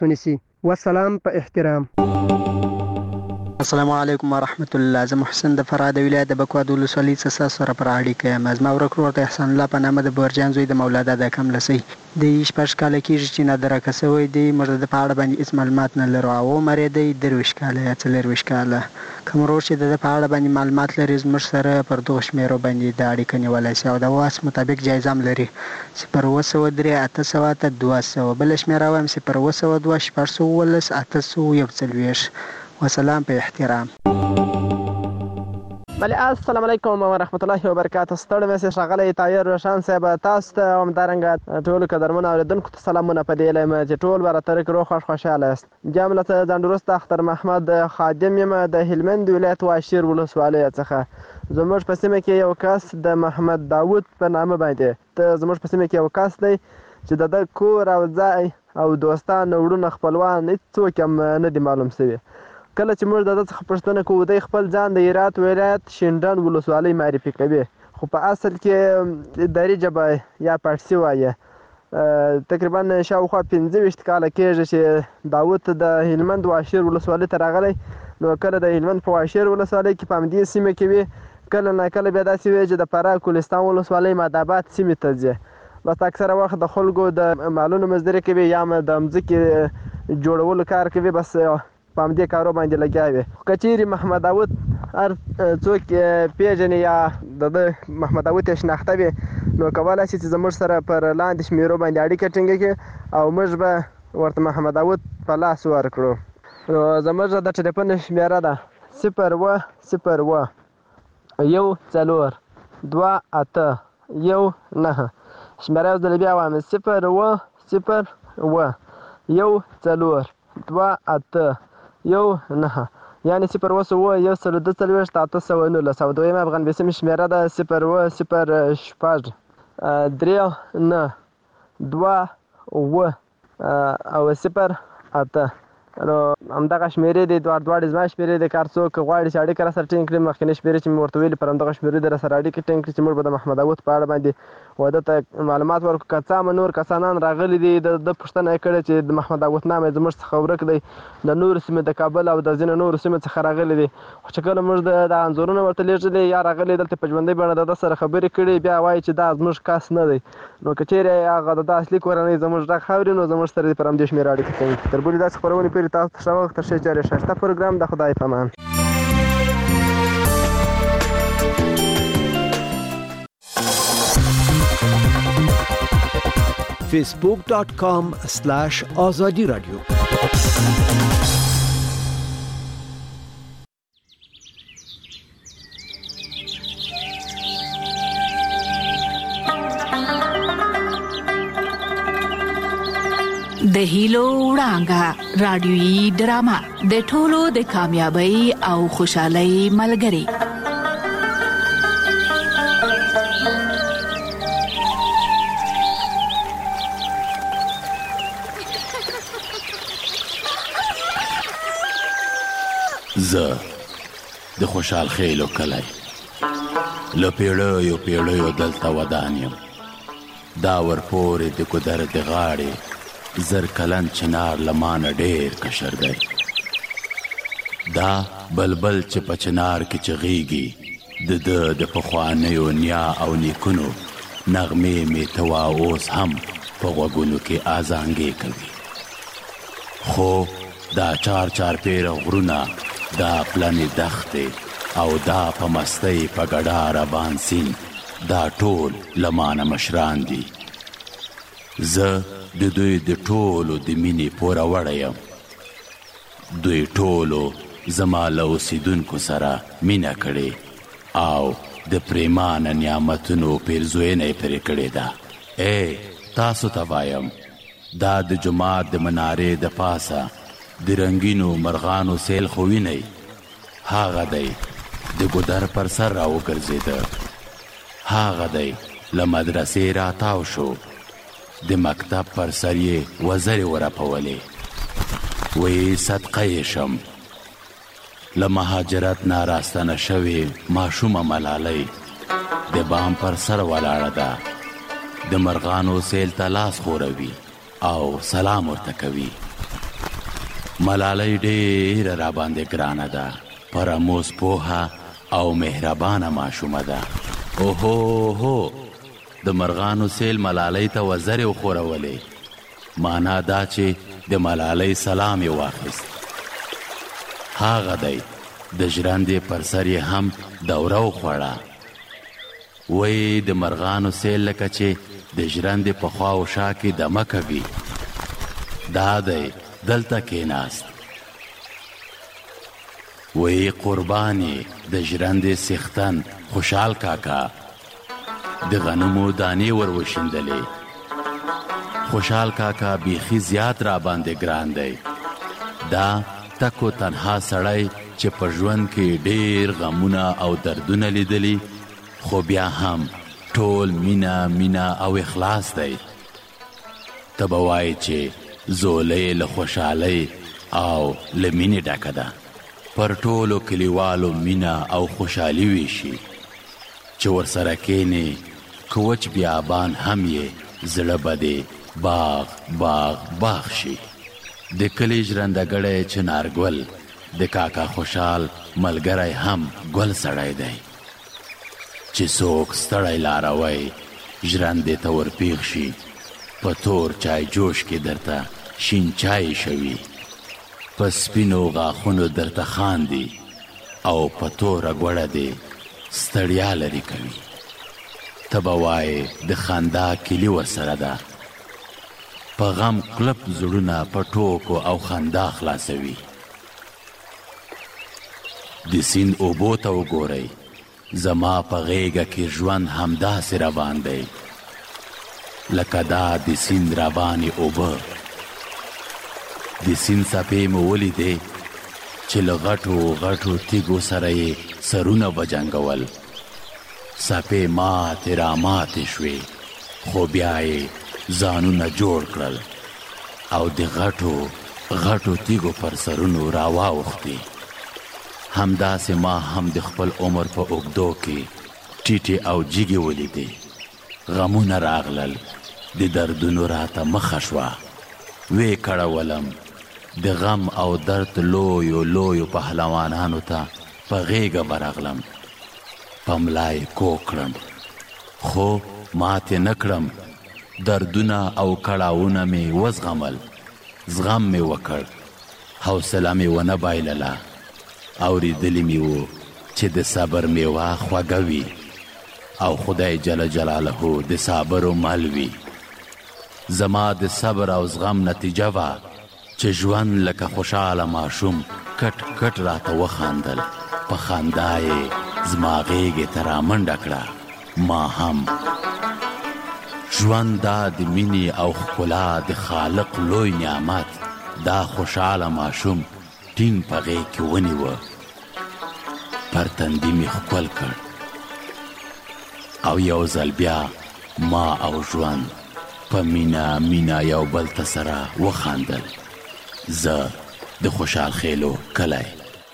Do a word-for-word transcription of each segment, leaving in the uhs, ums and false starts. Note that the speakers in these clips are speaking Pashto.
ونیسي. والسلام په احترام. السلام علیکم ورحمت الله. زه محسن د فراه د ولایت د بکواد ولسوالۍ څخه سره پر اړیکه یم. زما ورک ورور د احسان الله په نامه د بورجان زوی د مولا دادا کملسی د شپږ کاله کېږي چې نادرکه شوی دی. موږ د په اړه باندې هېڅ معلومات نه لرو. او عمر یې دی درویشت کاله یا څلرویشت کاله. کوم ورور چې د په اړه باندې معلومات لري زموږ سره پر دغو شمېرو باندې د اړیکه نیولی شي او د واس مطابق جایزه هم لري. صفر اوه سوه درې اته سوه اته دوه سوه. بله شمېره وایم صفر اوه سوه دوه شپږ سوه اوولس اته سوه یو څلوېښت. وسلام په احترام. بله السلام علیکم ورحمت الله وبرکاته. ستړی مې ښاغلی طاهر روشن صاحب تاسو ته همدارنګه ټولو قدرمنو اورېدونکو ته سلامونه په دې لایم چې ټول به راته روغ خوښ خوشحاله یاست. بیا هم له ځان وروسته اختر محمد خادم یم د هلمند ولایت واشیر ولسوالۍ څخه. زموږ په سیمه کې یو کس د محمد داود په نامه باندې ته زموږ په سیمه کې یو کس دی چې د ده کور او ځای او دوستان وروڼه خپلوان هېڅوک هم نه دي معلوم شوي. کله چې موږ د ده څخه پوښتنه کوو دی خپل ځان د هرات ولایت شینډنډ ولسوالۍ معرفي کوي، خو په اصل کې دري ژبه یا پارسي وایي. تقریبا شاوخوا پنځه ویشت کاله کېږي چې داود د هلمند واشیر ولسوالۍ ته راغلی. نو کله د هلمند په واشیر ولسوالۍ کې په همدې سیمه کې وي، کله ناکله بیا داسې وي چې د فراه کوهستان ولسوالۍ مادآباد سیمې ته ځي. بس اکثره وخت د خلکو د مالونو مزدوري کوي یا هم د مځکې جوړولو کار کوي. بس په همدې کارو باندې لګیا وي. که چیرې محمد داود هر څوک پیژني یا د ده محمد داود یې شناخته وي نو کولی شي چې زموږ سره پر لاندې شمېرو باندې اړیکه ټینګه کړي او موږ به ورته محمد داود په لاس ورکړو. نو زموږ د ټلیفون شمېره ده صفر اوه صفر اوه یو څلور دوه اته یو نهه. شمېره یو ځل بیا وایم صفر اوه صفر اوه یو څلور دوه اته یو نهه، یعنې صفر اوه سوه یو سل دوه څلوېښت اته سوه نولس. او دویمه افغان بیسیم شمېره ده صفر اوه صفر شپږ درې نه دوه اوه او صفر اته. نو همدغه شمېرې دي، دواړه دواړې زما شمېرې دي. که هر څوک غواړي چې اړیکه راسره ټینګ کړي مخکینۍ شمېرې چې مې ورته ویلي پر همدغه شمېرې دې راسره اړیکې ټینګ کړي چې موږ به د محمد داود په اړه باندې واده ته معلومات ورکړو. که څه هم نور کسانان راغلي دي د ده پوښتنه یې کړې چې د محمد داود نام یې زموږ څخه ورک دی، د نورو سیمې د کابل او د ځینو نورو سیمو څخه راغلي دي. خو چې کله موږ د انځورونه ورته لېږلي یا راغلي دلته په ژوندۍ بڼه د ده سره خبرې کړي بیا وایي چې دا زموږ کس نه دی. نو که چیرې هغه د ده اصلي کورنۍ زموږ غږ اوري نو زموږ سره دې پر همدې شمېره اړیکه ټینګ کړي. تر بلې داسې خپرونې پورې تاسو ته ښه وخت. تر ښې چارې ښایسته پروګرام. د خدای په امان. فیسبوک ڈاٹ کام سلیش آزادی رادیو. د هیلو وړانګه رادیويي ډرامه د ټولو د کامیابی او خوشحالۍ ملګری. زه د خوشحال خیلو کلی له پیړیو پیړیو دلته ودان یم. دا ورپورې د ګودر د غاړې زر کلن چنار لمانه ډېر کشر دی. دا بلبل چې په چنار کې چغیږي د ده د پخوانیو نیا او نیکونو نغمې مې ته وا اوس هم په غوږونو کې ازانګې کوي. خو دا چار چار پیره غرونه، دا پلنې دښتې او دا په مستۍ په ګډا روان سیند دا ټول لمانه مشران دي. زه د دوی د ټولو د مینې پوره وړی یم. دوی ټولو زما له اوسېدونکو سره مینه کړې او د پریمانه نعمتونو پیرزوینه یې پرې کړې ده. ای تاسو ته وایم دا د جومات د منارې د پاسه د رنګینو مرغانو سیل خو وینئ، هغه دی د ګودر پر سر را وګرځېده. هغه دی له مدرسې راتاو شو، د مکتب پر سر یې وزرې ورپولې. وی صدقه یې شم له مهاجرت نه راستنه شوې ماشومه ملالۍ د بام پر سر ولاړه ده، د مرغانو سیل ته لاس خوروي او سلام ورته کوي. ملالۍ ډېره راباندې ګرانه ده، پرموز پوهه او مهربانه ماشومه ده. اوهو هو د مرغانو سیل ملالۍ ته وزرې وښورولې. معنا دا چې د ملالۍ سلام یې واخیست. هغه دی د ژرندې پر سر یې هم دوره وخوړه. وایي د مرغانو سیل لکه چې د ژرندې په خوا و شا کې دمه کوي. دا دی دلته کېناست. وایي قربانې د ژرندې څښتن خوشحال کاکا د غنمو دانې ور وشیندلې. خوشحال کاکا بیخي زیات را باندې ګران دی. دا تکو تنها سړی چې په ژوند کې ډېر غمونه او دردونه لیدلي، خو بیا هم ټول مینه مینه او اخلاص دی. ته به وایې چې زولۍ له خوشحالۍ او له مینې ډکه ده. پر ټولو کلیوالو مینه او خوشحالي ویشي چې ورسره کینې که وچ بیابان هم یې زړه به دې باغ باغ باغ شي. د کلي ژرندهګړی چنارګل د کاکا خوشحال ملګری هم ګل سړی دی چې څوک ستړی لاروی ژرندې ته ورپیښ شي، په تور چای جوش کې درته شین چای شوي، په سپینو غاښونو درته خاندي او په توره ګوړه دې ستړیا لرې کوي. ته به وایې د خندا کلي ورسره ده. په غم کلپ زړونه په ټوکو او خندا خلاصوي. د سیند اوبو ته وګورئ، زما په غیږه کې ژوند همداسې روان دی لکه دا د سیند روانې اوبه. د سیند څپې مو ولیدې چې له غټو غټو تیږو سره یې سرونه وجنګول. څپې ماتې راماتې شوې، خو بیا یې ځانونه جوړ کړل او د غټو غټو تیږو پر سرونو راواوښتې. همداسې ما هم د خپل عمر په اوږدو کې ټیټې او جیږې ولیدې. غمونه راغلل، د دردونو راته مخه شوه. وې کړولم د غم او درد لویو لویو پهلوانانو ته په غیږه ورغلم، په ملا یې کوږ کړم، خو ماتې نه کړم. دردونه او کړاوونه مې وزغمل، زغم مې وکړ، حوصله مې ونه بایلله. اورېدلي مې وو چې د صبر میوه خوږه وي او خدای جل جلاله د صابرو مل وي. زما د صبر او زغم نتیجه وه چې ژوند لکه خوشحاله ماشوم کټ کټ راته وخاندل. په خندا یې زما غیږې ته رامنډه کړه. ما هم ژوند دا د مینې او ښکلا د خالق لوی نعمت، دا خوشحاله ماشوم ټینګ په غیږ کې ونیوه، پر تندي مې ښکل کړ او یو ځل بیا ما او ژوند په مینه مینه یو بل ته سره وخاندل. زه د خوشحال خیلو کلی.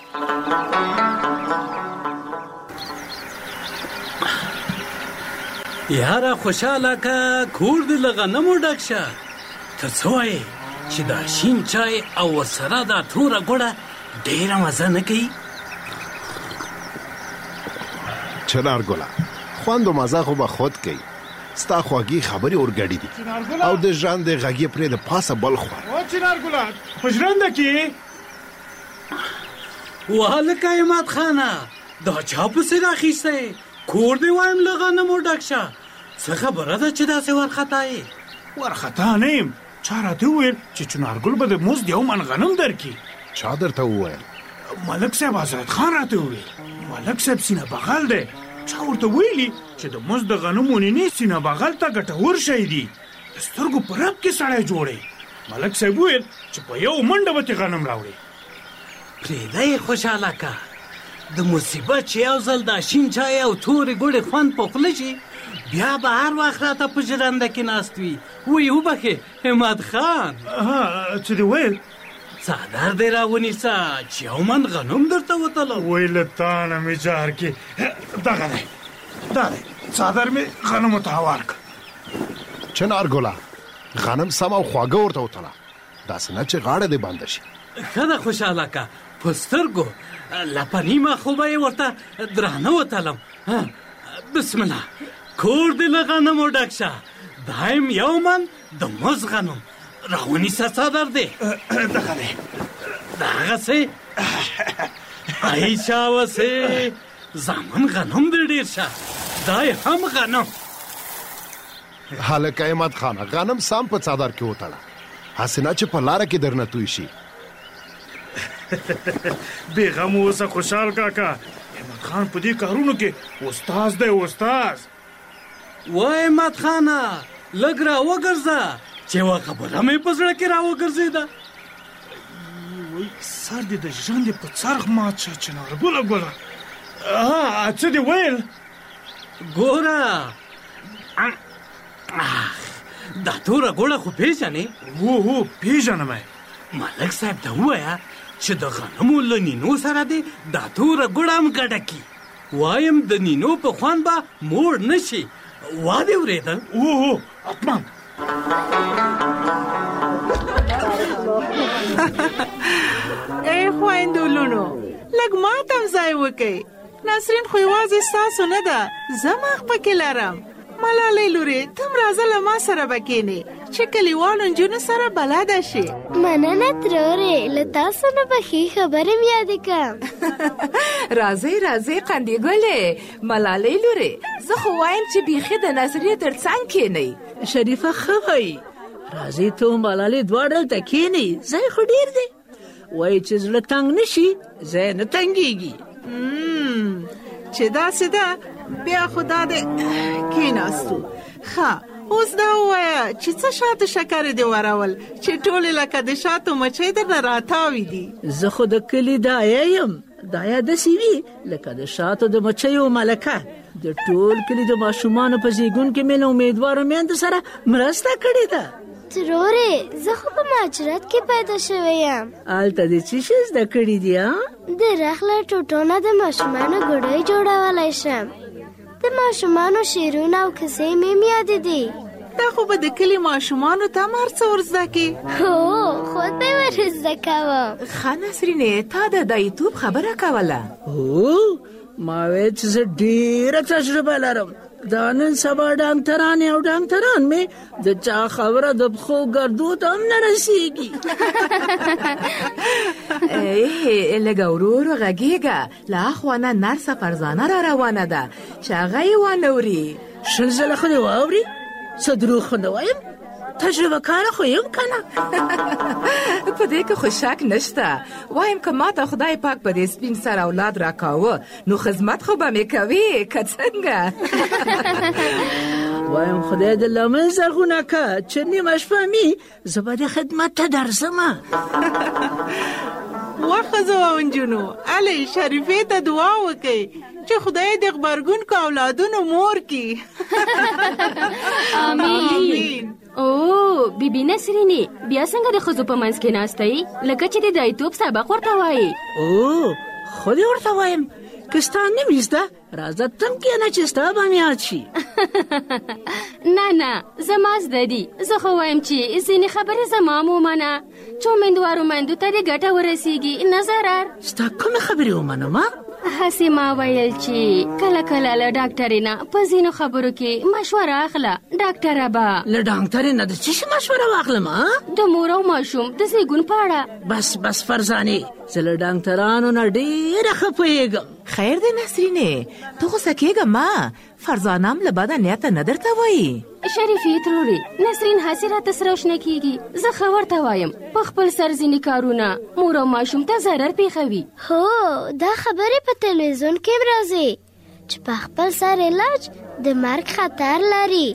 یاره خوشحاله که کور دې له غنمو ډک شه. ته څه وایې چې دا شین چای او ورسره دا توره ګوړه ډېره مزه نه کوي؟ چنارګله خوند و مزه خو به خود کوي. ستا خواږي خبرې اورګډې دي او د ژرندې غږ یې پرې د پاسه بل خوا. او چنارګله په ژرنده کې وهلکه عماد خانه دا چا پسې راخیستی؟ کور دې وایم له غنمو ډک شه. څه خبره ده چې داسې وارخطا یې؟ وارخطا نه یم، چا راته وویل چې چنارګل به د مزد یو من غنم درکړي. چا درته وویل؟ ملک صاحب حضرت خان راته وویل. ملک صاحب سینه بغل دی. چا ورته ویلي چې د مزد د غنمو نینې سینه بغل ته ګټور شی دي، د سترګو په رپ کې سړی جوړی. ملک صاحب وویل چې په یو منډه به تې غنم راوړي. پرېږده یې خوشحاله که د مصیبت چې یو ځل دا شین چای او تورې ګوړې خوند په خوله شي، بیا به هر وخت راته په ژرنده کې ناست وي. وایي وبخې عماد خان. څه دې ویل؟ څادر دې راونیسه چې یو من غنم درته وتلم. وایي له تا نه مې جار کې دغه دی دا دی څادر مې غنمو ته هوار کړ. چنارګله غنم سم او خواږه ورته وتله، داسې نه چې غاړه دې بنده شي. ښه ده خوشحاله کا په سترګو لپه نیمه خو به یې ورته درانه وتلم. بسم الله. کور دې له غنمو ډک شه. دایم یو من د مز غنم راونیسه څادر دی. دغه دی دغسې ای شاوسې زامن غنم دې ډېر شه. دا یې هم غنم. هلکه احمد خانه غنم سام په څادر کې وتړه، هسې نه چې په لاره کې درنه توی شي. بېغم اوسه خوشحال کاکا، احمد خان په دې کارونو کې استاز دی استاز. و احمد خانه لږ را وګرځه چې یوه خبره مې په زړه کې را وګرځېده. وای سر دې د ژرندې په څرخ مات شه چنارګله ګله. څه دې ویل؟ ګوره دا توره ګوړه خو پېژنې؟ هو هو پېژنم. ملک صاحب ته ووایه چې د غنمو له نینو سره دې دا توره ګوړه هم ګډه کړي. وایم د نینو په خوند به موړ نه شي. وا دې اورېده؟ هو هو حتما. ای خویندو لونو لږ ماته هم ځای وکئ. نسرین خو یوازې ستاسو نه ده، زه مخ پکې لرم. ملالۍ لورې ته هم راځه له ما سره به کښېنې چې کلیوالو نجونو سره بلده شي. مننه ترورې، له تاسو نه به ښې خبرې مې یادې کړم. راځئ راځئ قندې ګلې. ملالۍ لورې زه خو وایم چې بیخي د نظریې تر څنګ کښېنئ. شریفه ښه وایي، راځئ ته هم ملالۍ دواړه دلته کښېنئ، ځای خو ډېر دی. وایي چې زړه تنګ نه شي ځای نه تنګېږي. چې داسې ده بیا خو دا دې کېناستو. ښه اوس دا ووایه چې څه شاتو شکرې دې ورول چې ټولې لکه د شاتو مچۍ درنه راتاوي دي. زه خو د کلي دایه یم. دایه داسې وي لکه د شاتو د مچیو ملکه. د ټول کلي د ماشومانو په زیږون کې مې له امیدوارو میندو سره مرسته کړې ده. ترورې زه خو په مهاجرت کې پیدا شوی یم. هلته دې څه شی زده کړي دي؟ د رخ له ټوټو نه د ماشومانو ګوډۍ جوړولی شم. د ماشومانو شعرونه او کیسې مې م یادې دي. دا خو به د کلي ماشومانو ته هم هر څه ور زده کړي. هو خود به یې ور زده کوم. ښه نسرینې تا د دایتوب خبره کوله؟ هو ما ویل چې زه ډېره تجربه لرم. دا نن سبا ډاکټرانې او ډاکټران مې د چا خبره د پښو ګردو ته هم نه رسېږي. لږه ورو ورو غږېږه. له اخوا نه نرسه فرزانه را روانه ده چې هغه یې وانه اوري. شل ځله خو دې واوري؟ څه دروغ خو نه وایم، تجربه کاره خو یم که نه. په دې کې خو شک نشته. وایم که ما ته خدای پاک په دې سپین سر اولاد راکاوه نو خدمت خو به مې کوي که څنګه. وایم خدای دې لمن زرغونه که چې نیمه شپه مي زه به دې خدمت ته درځمه. وښځو او نجونو الې شریفې ته دعا وکئ چې خدای دې غبرګونکو اولادونو مور کړي. آمین. او بیبي نسرینې بیا څنګه د ښځو په منځ کې ناستئ لکه چې د دایتوب سبق ورته وایي؟ او خو دې ورته وایم که ستا نیم یې زده راځه تم کښېنه چې ستا به مې یاد شي. نه نه زما زده دي. زه خو وایم چې ځینې خبرې زما هم ومنه چې امیندوارو میندو ته دې ګټه ورسېږي نه ضرر. ستا کومې خبرې ومنم؟ هسې ما ویل چې کله کله له ډاکټرې نه په ځینو خبرو کې مشوره اخله. ډاکټره به له ډاکټرې نه د څه شي مشوره واخلم؟ د مور او ماشوم د زیږون په اړه. بس بس فرزانې زه له ډاکټرانو نه ډېره ښه پوهېږم. خیر دی نسرینې ته غوسه کېږه ما. فرزانه هم له بده نیته نه درته وایي. شریفې ترورې نسرین هسې راته سره شنه کېږي. زه ښه ورته وایم په خپل سر ځینې کارونه مور او ماشوم ته ضرر پېښوي. هو دا خبرې په تلویزیون کې هم راځي چې په خپل سر علاج د مرګ خطر لري.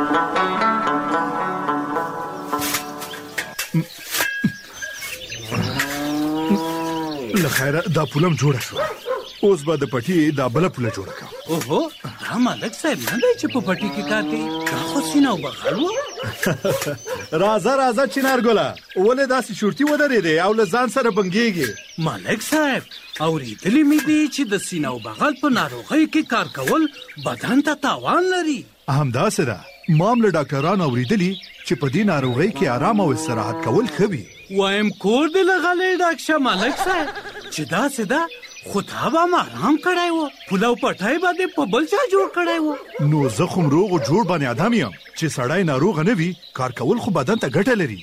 له خیره دا پولم جوړه شوه. اوس به د پټي دا بله پوله جوړه کړم. اوهو دا ملک صاحب نه دی چې په پټي کې کار کوي. دا خو سینه او بغل و. راځه راځه چنار ګله ولې داسې شورتي ودرېدې او له ځان سره بنګېږې؟ ملک صاحب اورېدلي مې دي چې د سینه او بغل په ناروغۍ کې کار کول بدن ته تاوان لري. همداسې ده. ما هم له ډاکټرانو اورېدلي چې په دې ناروغۍ کې آرام او استراحت کول ښه وي. وایم کور دې له غلې ډک شه ملک صاحب چې داسې ده خو تا به م آرام کړی و پلو پټی به دې په بل چا جوړ کړی و نو زه خو روغ او جوړ باندې ادم یم چې سړی ناروغه نه وي کار کول خو بدن ته ګټه لري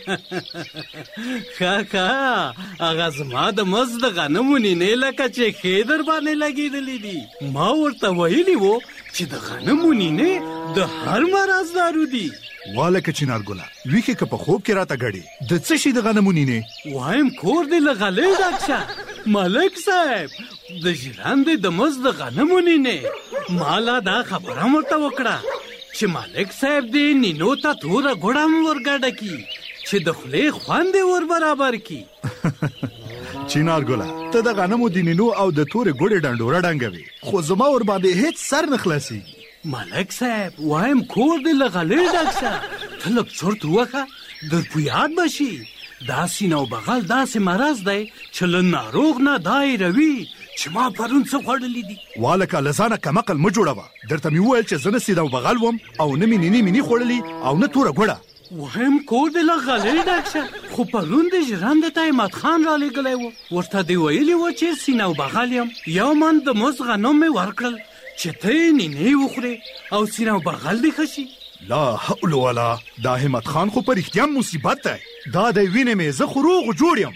کاکا هغه زما د مزد د غنمو نینې لکه چې ښې در باندې لګېدلې دي ما ورته ویلي و چې د غنمو نینې د هر مرض دارو دي والکه چنارګله ویښې که په خوب کې راته ګړې د څه شي د غنمو نینې وایم کور دې له غلې ډک شه ملک صاحب د ژرندې د مزد د غنمو نینې ما لا دا خبره هم ورته وکړه چې ملک صاحب دې نینو ته توره ګوړه هم ورګډه کي چې د خولې خوند یې ور برابر کي چنارګله ته د غنمو د نینو او د تورې ګوړې ډنډوره ډنګوي خو زما ور باندې هیڅ سر نه خلاصېږي ملک صاحب وایم کور دې له غلې ډک شه ته لږ چرت ووښه در په یاد به شي دا سینه او بغل داسې مرض دی چې له ناروغ نه دا هېروي چې ما پرون څه خوړلي دي والکه له ځانه کمقل مه جوړوه درته مې وویل چې زه نه سینه او بغل وم او نه مې نینې مینې خوړلي او نه توره ګوړه وایم کور دې له غلې ډک شه خو پرون د ژرندې ته احمد خان رالیږلی و ورته دې ویلي و چې سینه او بغل یم یو من د مزد غنم مې ورکړل چې ته یې نینې وخورې او سینه او بغل دې ښه شي لا حول ولا دا همت خان خو په رښتیا مصیبت دی دا دی وینې مې زه خو روغ جوړ یم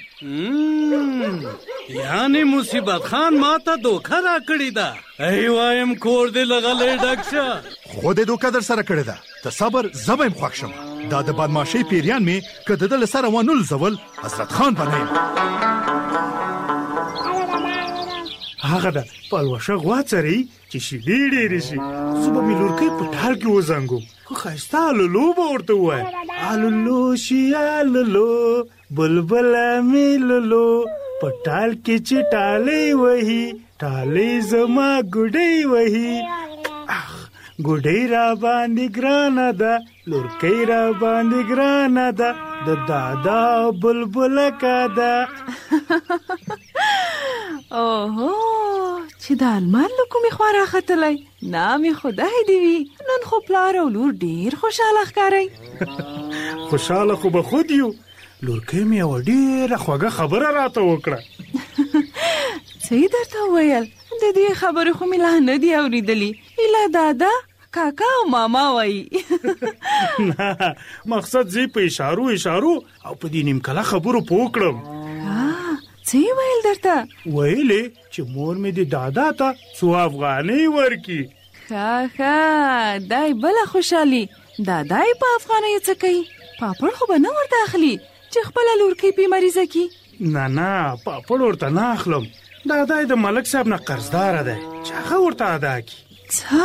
یعنې مصیبت خان ما ته دوکه راکړې ده ای وایم کور دې له غلې ډک شه خو دې دوکه در سره کړې ده ته صبر زه به یم خوښ شم دا د بدماشۍ پیریان مې که د ده له سره ونه لزول حضرت خان به نه یم هغه ده پلوشه غوا څري چې شیدې ډېرې شي زه به مې لورکۍ په ټال کې وزنګوم خو ښایسته الولو به ورته ووایم الولو شي الولو بلبله مې لولو په ټال کې چې ټالۍ وهي ټالۍ زما ګوډۍ وهي ګوډۍ را باندې ګرانه ده لورکۍ را باندې ګرانه ده د دادا بلبله کا ده اوهو چې د المار له کومې خوا راختلی نامې خدای دې وي نن خو پلار او لور ډېر خوشحاله ښکارئ خوشحاله خو به خود یو لورکۍ مې یوه ډېره خوږه خبره راته وکړه څه یې درته وویل د دې خبرې خو مې لا نه دي اورېدلي ایله دادا کاکا او ماما وایي نه مقصد زه په اشارو اشارو او په دې نیم کله خبرو پوه کړم څه یې ویل درته ویلې چې مور مې د دادا ته څو افغانۍ ورکړي ښه ښه دای بله خوشحالي دادا یې په افغانیو څه کوي پاپړ خو به نه ورته اخلي چې خپله لورکۍ پې مریضه کي نه نه پاپړ ورته نه اخلم دادا یې د ملک صاحب نه قرضداره دی چې هغه ورته ادا کړي څه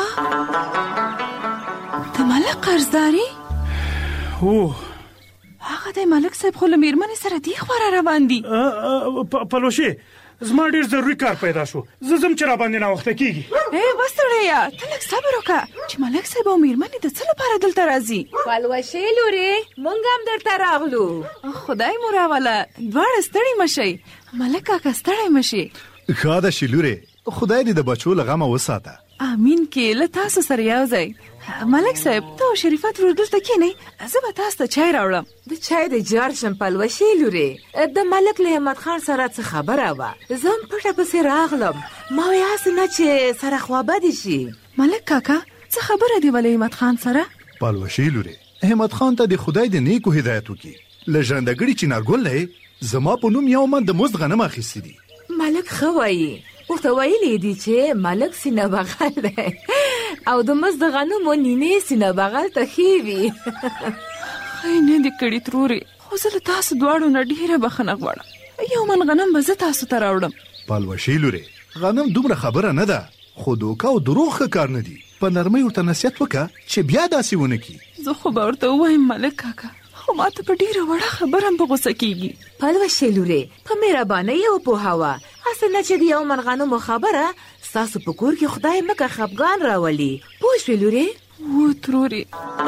د ملک قرضداري هو هغه د ملک صاحب خو له مېرمنې سره دې خوا را روان دي پلوشې زما ډېر ضروري کار پیدا شو زه ځم چې را باندې ناوخته کېږي ای بس سړیه ته لږ صبر وکړه چې ملک صاحب او مېرمنې د څه لپاره دلته راځي پلوشې لورې موږ هم درته راغلو خدای مو راوله دواړه ستړي مه شئ ملک کاکا ستړی مه شي ښه ده چې لورې خدای دې د بچو له غمه وساته امین کې له تاسو سره یو ځای ملک صاحب ته او شریفت ورور دلته کښېنئ زه به تاسو ته چای راوړم د چای د جار شم پلوشې لورې د ملک له احمد خان سره څه خبره وه زه هم پټه پسې راغلم ما وایي هسې نه چې سره خوابدې شي ملک کاکا څه خبره دې له احمد خان سره پلوشې لورې احمد خان ته د خدای د نیکو هدایت وکړي له ژرندګړي چنارګل نه زما په نوم یو من د مزد غنم اخیستي دي ملک ښه وایي ورته ویلي دي چې ملک سینه بغل دی او د مزد غنمو نینې سینه بغل ته ښې وي ښه یې نه دي کړي ترورې خو زه له تاسو دواړو نه ډېره بخښنه غواړم یو من غنم به زه تاسو ته راوړم پلوشې لورې غنم دومره خبره نه ده خو دوکه او دروغ ښه کار نه دي په نرمۍ ورته نصیحت وکړه چې بیا داسې ونه کړي زه خو به ورته ووایم ملک کاکا خو ما ته په ډېره وړه خبره هم په غوسه کېږي پلوشې لورې په مهربانۍ یې وپوهوه هسې نه چې د یو من غنمو خبره ستاسو په کور کې خدای مکه خفګان راولي پوه شوې لورې و ترورې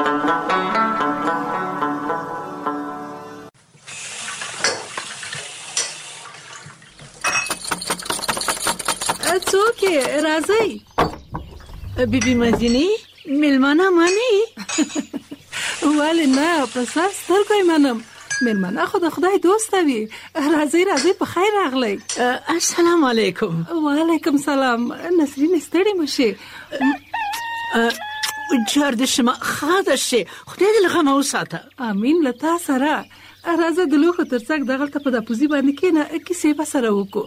څوک یې راځئ بیبي مدینې مېلمانه منې ولې نه په سر سترګو یې منم مېلمانه خو د خدای دوسته وي. راځئ راځئ په خیر راغلی. السلام علیکم. وعلیکم سلام. نسرین ستړې مه شې. جار دې شمه ښه ده شې. خدای دې له غمه وساته. امین له تا سره. راځه د لوښو تر څنګ دغلته په داپوزي باندې کښېنه، کیسې به سره وکړو.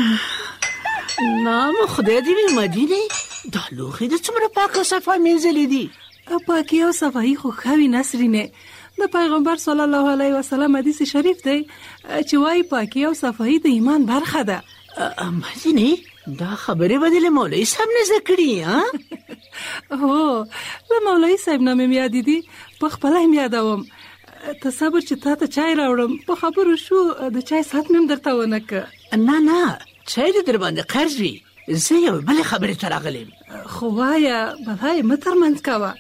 نام خدای دې وي مدینې، دا لوښي د څومره پاک او صفا مینځلي دي. پاکي او صفایي خو ښه وي نسرینې. د پیغمبر صلی الله علیه وسلم حدیث شریف دی چې وایي پاکي او صفایي د ایمان برخه ده. مدینې دا خبرې به دې له مولوي صاحب نه زده کړي؟ هو له مولوي صاحب نه مې یادې دي، په خپله یې یادوم. تصور چې تا ته چای راوړم، په خبرو شو د چای ساعت مې هم درته ونه که. نه نه چای دې در باندې قرض وي، زه یو بلې خبرې ته راغلی یم. خو وایه بلا یې مه ترمنځ کوه.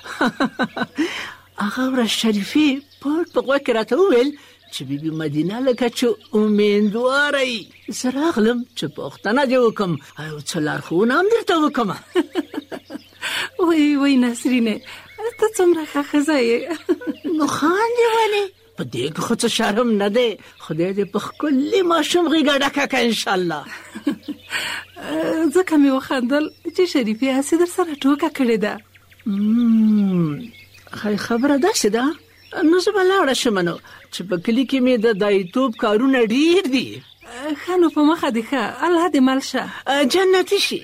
هغه ورځ شریفې پټ په غوږ کې راته وویل چې بیبي مدینه لکه چې امیندواره یي. زه راغلم چې پوښتنه دې وکړم او څه لارښوونه هم درته وکړم. وای وای نسرینې ته څومره ښه ښځه یې. نو خاندې ولې؟ په دې کې خو څه شرم نه دی. خدای دې په ښکلي ماشوم غېږه ډکه کړه انشاءالله. ځکه مې وخندل چې شریفې هسې در سره ټوکه کړې ده. خی خبره داسې ده. نو زه به لاړه شم نو چې په کلي کې مې د دایتوب کارونه ډېر دي. ښه نو په مخه دې ښه، الله دې مل شه. جنتي شي.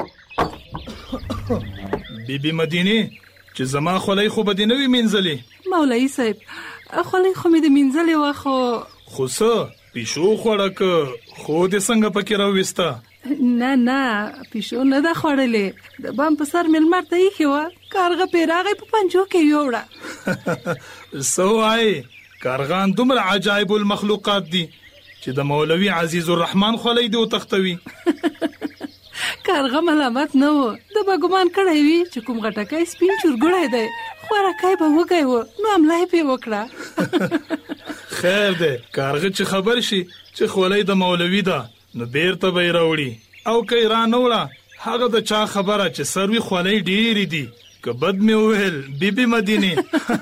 بیبي مدینې چې زما خولۍ خو به دې نه وي مینځلې؟ مولوي صاحب خولۍ خو مې د مینځلې وه، خو خو څه پیشو خوړه که خو دې څنګه پکې راویسته؟ نه نه پیشو نه ده خوړلې، د بام په سر مې لمر ته ایښې وه، کارغه پرې راغی په پنجو کې یوړه. څه وایې؟ کارغان دومره عجایب المخلوقات دي چې د مولوي عزیز الرحمن خولۍ دې وتښتوي. کارغه ملامت نه و، د به ګمان کړی وي چې کوم غټکی سپین چورګوړی دی، خوارکی به وږی و نو حمله یې پرې وکړه. خیر دی کارغه چې خبر شي چې خولۍ د مولوي ده نو بیرته به یې راوړي، او که یې را نه وړه هغه د چا خبره چې سروي خولۍ ډېرې دي. که بد مې وویل بیبي مدینې.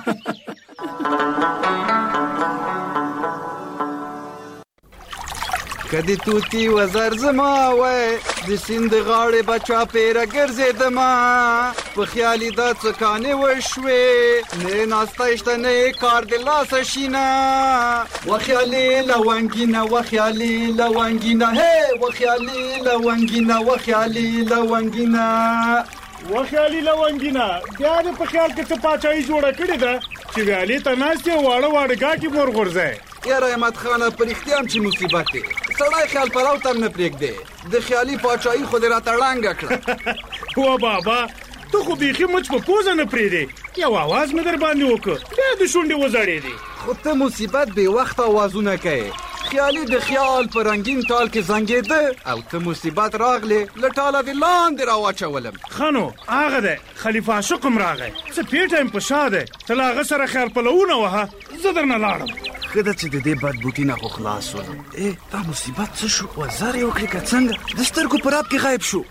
کدی توتی وزر زما وای د سیند غاړې بچا پیره ګرځېدما په خیالي دا څکانې وشوې نه ناسته شته نه کار د لاسه شینه وخیالي لونګینه وخیالي لونګینه هی وخیالي لونګینه وخیالي لونګینه وخیالي لونګینه بیا دې په خیال کې څه پاچاهي جوړه کړې ده چې ویالې ته ناستې واړه واړه ګاټې مور غورځی. یاره احمد خانه په رښتیا هم چې مصیبت دی، سړی خیال پلو ته هم نه پرېږدی، د خیالي پاچاهي خو دې راته ړنګه کړه. و بابا ته خو بیخي مچ په پوزه نه پرېږدې، یو اواز مې در باندې وکړ بیا د شونډې وزړېدې. خو ته مصیبت بې وخته اوازونه کوې، خیالي د خیال په رنګین ټال کې زنګېده او ته مصیبت راغلې له ټاله دې لاندې راواچولم. ښه نو هغه دی خلیفه عاشق هم راغی، څه پیټه یم په شا دی، ته له هغه سره خیال پلوونه وهه، زه درنه لاړم. ښه ده چې د دې بد بوټي نه خو خلاص شولم. ای دا مصیبت څه شو؟ وزر یې وکړې که څنګه؟ د سترګو په راب کې غایب شو.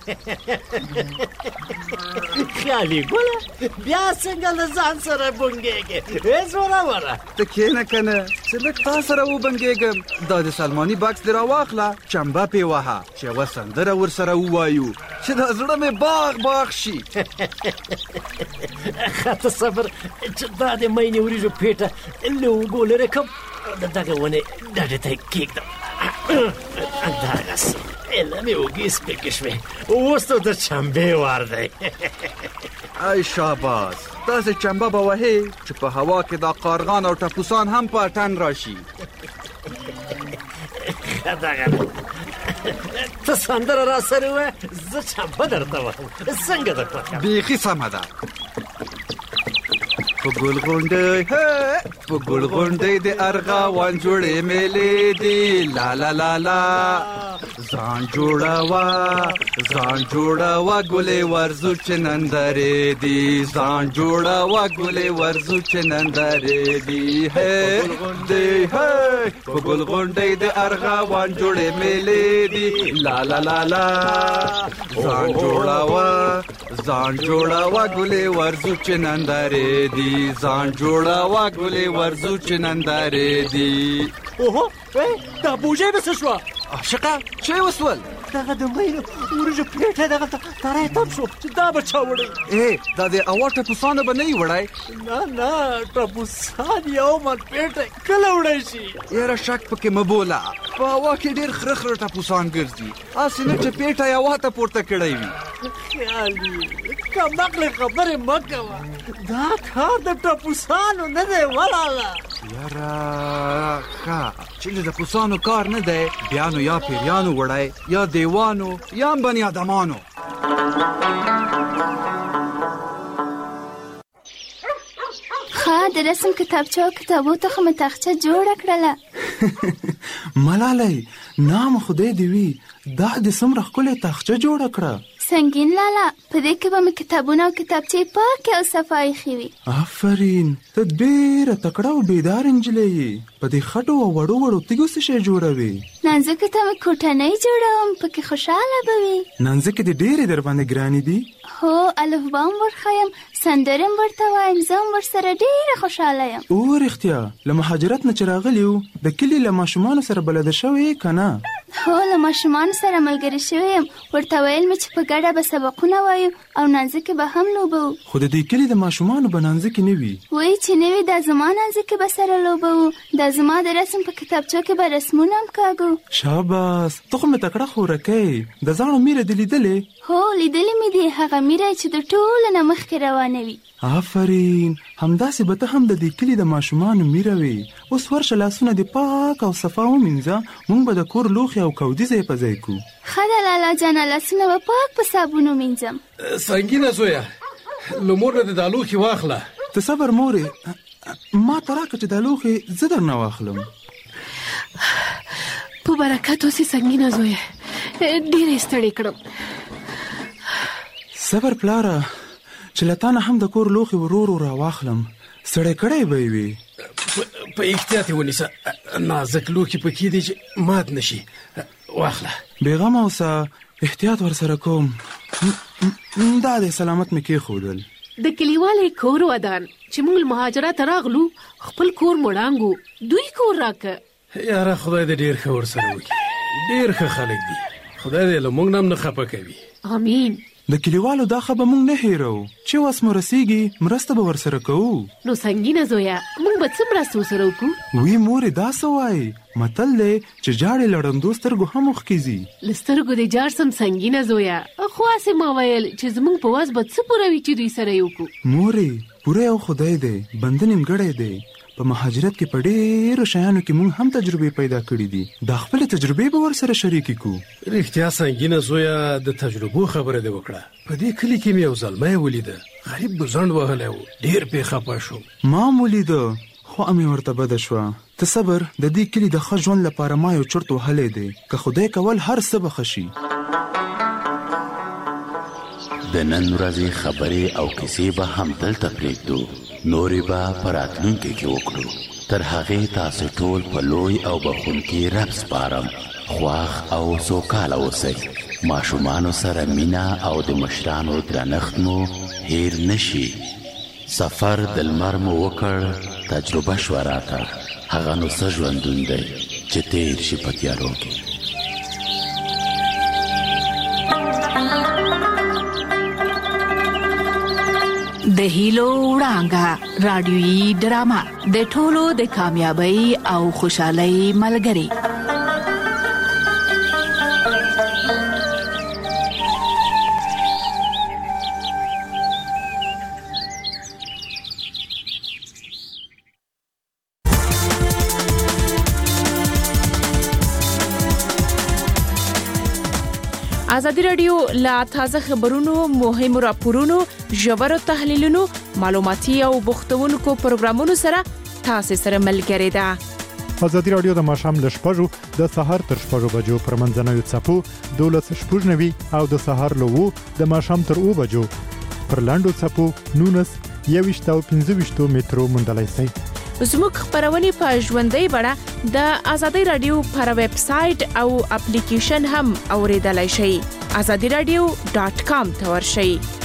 خیالي ګله بیا څنګه له ځان سره بونګېږې؟ ای زوروره ته کښېنه که نه چې لږ تا سره وبنګېږم. دا د سلماني بکس دې راواخله، چمبه پې وهه چې یوه سندره ورسره ووایو چې دا زړه مې باغ باغ شي. ښه ته صبر چې دا د مینې وریژو پیټه له اوږو لرې کړم د دغه ونې ډډې ته یې کېږدم. دغسې ایله مې اوږې سپکې شوې، اوس نو د چمبې وار دی. ای شاباس داسې چمبه به وهې چې په هوا کې دا قارغان او ټپوسان هم په اټن راشي. ښه دغه ته سندره را سره وه زه چمبه درته وهم څنګه در پکه بیخي سمه ده. په ګل غونډۍ په ګل غونډۍ د ارغوان جوړې میلې دي لا لا لا لا ځان جوړوه ځان جوړوه ګلې ورځو چې نندرې دي ځان جوړوه ګلې ورځو چې نندرې دي هی غونډۍ هی په ګل غونډۍ د ارغوان جوړې میلې دي لا لا لا لا ځان جوړوه ځان جوړوه ګلې ورځو چې نندرې دي ځان جوړوه ګلې ورزو چې نندارې دي. اوهو دا بوجه به څه شوه؟ عاشقه چه وسول؟ دغه د مینو ورجو پلیټه دغه تاری تم شو چې دا به چا وړی؟ ای دا د اوا ټپوسانو به نه یې وړی؟ نه نه ټپوسان یو من پیټه کله وړی شي؟ یاره شک پکې مه بوله، په هوا کې ډېر خره خره ټپوسان ګرځي، هسې نه چې پیټه یې هوا ته پورته کړی وي. خیال دي کمعقلې خبرې مه کوه، دا کار د ټپوسانو نه دی ولاله. یاره ښه چې د ټپوسانو کار نه دی، بیا نو یا پیریانو وړی یا دیوانو یا هم بني ادمانو. ښه د رسم کتابچه او کتابو ته خو مې تاخچه جوړه کړله. ملالۍ نام خدای دې وي، دا دې څومره ښکلې تاخچه جوړه کړه. سنګین لالا په دې کې به مې کتابونه او کتابچې پاکې او صفا ایښې وي. آفرین ته ډېره تکړه او بیدار نجلۍ یې. په دې خټو او وړو وړو تیږو څه شی جوړوې؟ نانځکو ته مې کوټنۍ جوړوم، پکې خوشحاله به وي. نانځکې دې ډېرې در باندې ګرانې دي؟ هو الفبا هم ورښیم، سندرې هم ورته وایم، زه هم ورسره ډېره خوشحاله یم. او رښتیا له مهاجرت نه چې راغلي یو د کلي له ماشومانو سره بلده شوې یې که نه؟ هو له ماشومانو سره ملګرې شوې یم، ورته ویل مې چې په ګډه به سبقونه وایو او نانځکې به هم لوبو. خو د دې کلي د ماشومانو به نانځکې نه وي؟ وایي چې نه وي، دا زما نانځکې به سره لوبو، دا زما د رسم په کتابچو کې به رسمونه هم کاږو. شاباس ته خو مې تکړه خورکۍ. د زاڼو میره دې لیدلې؟ هو لیدلې مې دي، هغه میره چې د ټولو نه مخکې روانه وي. آفرین همداسې به ته هم د دې کلي د ماشومانو میره وي. اوس ورشه لاسونه دې پاک او صفا ومینځه، موږ به د کور لوښي او کودي ځای په ځای کړو. ښه ده لالا جانه، لاسونه به پاک په صابون ومینځم. سنګینه زویه له مور نه دې دا لوښي واخله. ته صبر مورې، ما ته راکړه چې دا لوښي زه درنه واخلم. په برکت اوسې سنګینه زویه، ډېره یې ستړې کړم. صبر پلاره چې له تا نه هم د کور لوښي ورو ورو راواخلم، ستړی کړی به یې وي. په احتیاط یې ونیسه، نازک لوښي پکې دي چې مات نه شي. واخله. بېغمه اوسه، احتیاط ورسره کوم. دا دی سلامت مې کېښودل. د کلیوالې کور ودان چې موږ مهاجرت راغلو، خپل کور مړانګو، دوی کور راکه. یاره خدای دې ډېر ښه ورسره وکړي، ډېر ښه خلک دي، خدای دې له موږ نه هم نه خفه کوي. آمین. د کلیوالو دا خبره موږ نه هیرو، چې وس مو رسیږي مرسته به ورسره کوو. نو سنګینه زویه موږ به څه مرسته ورسره وکړو؟ وی مورې دا څه وایي؟ متل دی چې جاړې له ړندو سترګو هم اوښکېږي. له سترګو دې جاړ سم سنګینه زویه، خو هسې ما ویل چې زموږ په وس به څه پوره وي چې دوی سره یې وکړو. مورې پوره یو خدای دی، بنده نیمګړی دی. په مهاجرت کې په ډېرو شیانو کې موږ هم تجربې پیدا کړې دي، دا خپلې تجربې به ورسره شریکې کړو. رښتیا سنګینه زویه د تجربو خبره دې وکړه. په دې کلي کې مې یو زلمی ولیده، غریب ګزڼ وهلی و، ډېر پې خفه شوم. ما هم ولیده خو مې ورته بده شوه. ته صبر، د دې کلي د ښه ژوند لپاره ما یو چرت وهلی دی، که خدای کول هر څه به ښه شي. د نن ورځې خبرې او کیسې به هم دلته پرېږدو، نورې به په راتلونکي کې وکړو. تر هغې تاسو ټول په لوی او بخښونکي رب سپارم. خواښ او سوکاله اوسئ. ماشومانو سره مینه او د مشرانو درنښت مو هیر نشي. سفر د لمر مو وکړ، تجربه شوه راته، هغه نو څه ژوندون دی چې تیر شي په تیارو کې. د هیلو وړانګه رادیویي ډرامه د ټولو د کامیابی او خوشحالۍ ملګری. ازادي رادیو لا تازه خبرونو، مهمو راپورونو، ژورو تحلیلونو، معلوماتي او بوختونکو پروګرامونو سره تاسو سره ملګری ده. ازادي رادیو د ماښام له شپږو د سهار تر شپږو بجو پر منځنوي څپو دولس شپږ نوي او د سهار له اوو د ماښام تر اوو بجو پر لاندو څپو نولس یوویشت او پنځه ویشت مترو موندلی شئ. زموږ خبرونه په ژوندۍ بڼه د ازادي رادیو پر ویب سټ او اپلیکیشن هم اوریدلای شئ. azadi radio dot com ته ورشئ.